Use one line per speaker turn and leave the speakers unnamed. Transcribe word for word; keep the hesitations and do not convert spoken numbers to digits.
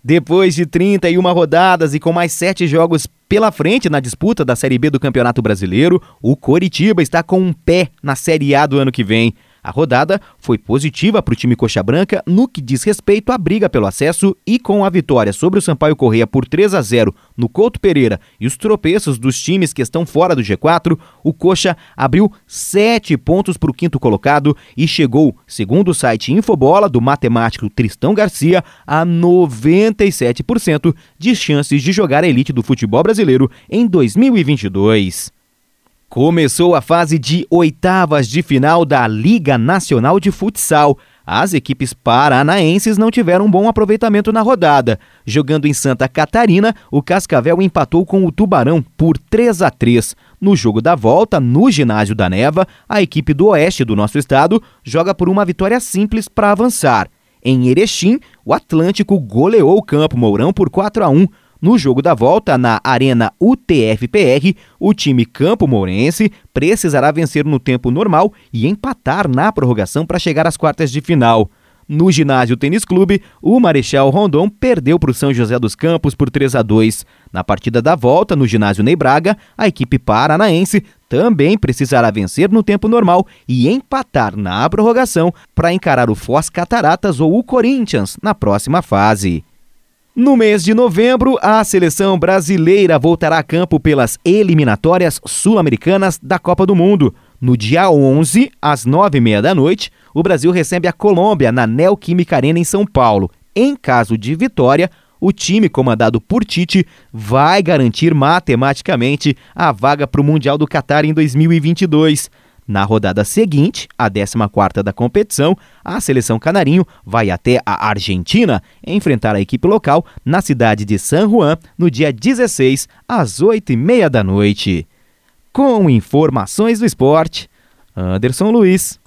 Depois de trinta e uma rodadas e com mais sete jogos pela frente na disputa da Série B do Campeonato Brasileiro, o Coritiba está com um pé na Série A do ano que vem. A rodada foi positiva para o time Coxa Branca no que diz respeito à briga pelo acesso e com a vitória sobre o Sampaio Corrêa por três a zero no Couto Pereira e os tropeços dos times que estão fora do G quatro, o Coxa abriu sete pontos para o quinto colocado e chegou, segundo o site Infobola do matemático Tristão Garcia, a noventa e sete por cento de chances de jogar a elite do futebol brasileiro em dois mil e vinte e dois. Começou a fase de oitavas de final da Liga Nacional de Futsal. As equipes paranaenses não tiveram um bom aproveitamento na rodada. Jogando em Santa Catarina, o Cascavel empatou com o Tubarão por três a três. No jogo da volta, no ginásio da Neva, a equipe do oeste do nosso estado joga por uma vitória simples para avançar. Em Erechim, o Atlântico goleou o Campo Mourão por quatro a um. No jogo da volta, na Arena U T F P R, o time Campo Mourense precisará vencer no tempo normal e empatar na prorrogação para chegar às quartas de final. No Ginásio Tênis Clube, o Marechal Rondon perdeu para o São José dos Campos por três a dois. Na partida da volta, no Ginásio Ney Braga, a equipe paranaense também precisará vencer no tempo normal e empatar na prorrogação para encarar o Foz Cataratas ou o Corinthians na próxima fase. No mês de novembro, a seleção brasileira voltará a campo pelas eliminatórias sul-americanas da Copa do Mundo. No dia onze, às nove e meia da noite, o Brasil recebe a Colômbia na Neoquímica Arena em São Paulo. Em caso de vitória, o time comandado por Tite vai garantir matematicamente a vaga para o Mundial do Catar em dois mil e vinte e dois. Na rodada seguinte, a décima quarta da competição, a seleção canarinho vai até a Argentina enfrentar a equipe local na cidade de San Juan no dia dezesseis, às oito e meia da noite. Com informações do esporte, Anderson Luiz.